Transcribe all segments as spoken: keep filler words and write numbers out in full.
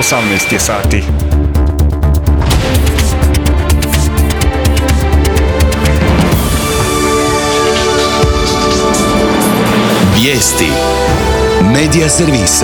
osamnaest je sati. Vijesti Medija servisa.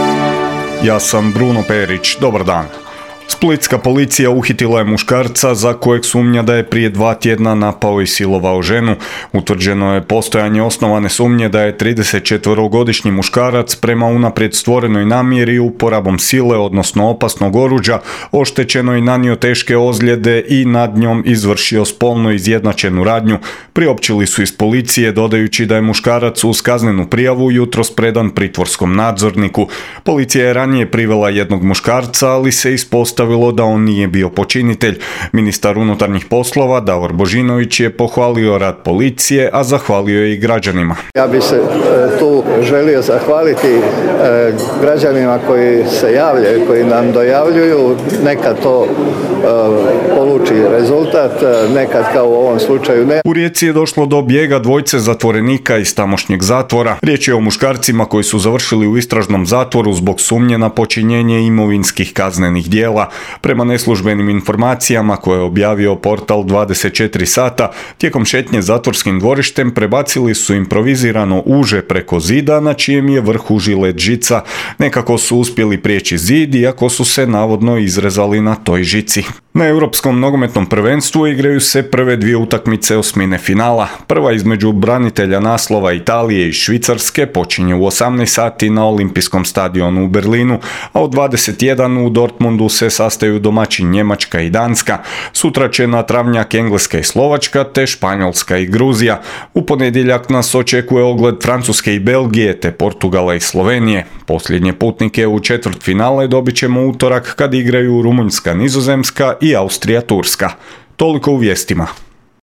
Ja sam Bruno Perić, dobar dan. Splitska policija uhitila je muškarca za kojeg sumnja da je prije dva tjedna napao i silovao ženu. Utvrđeno je postojanje osnovane sumnje da je tridesetčetverogodišnji muškarac prema unaprijed stvorenoj namjeri uporabom sile, odnosno opasnog oruđa, oštećeno i nanio teške ozljede i nad njom izvršio spolno izjednačenu radnju. Priopćili su iz policije, dodajući da je muškarac uz kaznenu prijavu jutros predan pritvorskom nadzorniku. Policija je ranije privela jednog muškarca, ali se ispostavilo da on nije bio počinitelj. Ministar unutarnjih poslova Davor Božinović je pohvalio rad policije, a zahvalio je i građanima. Ja bih se tu želio zahvaliti građanima koji se javljaju, koji nam dojavljuju. Nekad to poluči rezultat, nekad kao u ovom slučaju ne. U Rijeci je došlo do bijega dvojce zatvorenika iz tamošnjeg zatvora. Riječ je o muškarcima koji su završili u istražnom zatvoru zbog sumnje na počinjenje imovinskih kaznenih djela. Prema neslužbenim informacijama koje je objavio portal dvadeset četiri sata, tijekom šetnje zatvorskim dvorištem prebacili su improvizirano uže preko zida na čijem je vrhu žilet žica. Nekako su uspjeli prijeći zid, iako su se navodno izrezali na toj žici. Na Europskom nogometnom prvenstvu igraju se prve dvije utakmice osmine finala. Prva između branitelja naslova Italije i Švicarske počinje u osamnaest sati na Olimpijskom stadionu u Berlinu, a u dvadeset jedan u Dortmundu se sastaju domaćin Njemačka i Danska. Sutra će na travnjak Engleska i Slovačka, te Španjolska i Gruzija. U ponedjeljak nas očekuje ogled Francuske i Belgije, te Portugala i Slovenije. Posljednje putnike u četvrtfinale dobit ćemo utorak kad igraju Rumunjska, Nizozemska i Austrija, Turska. Toliko u vijestima.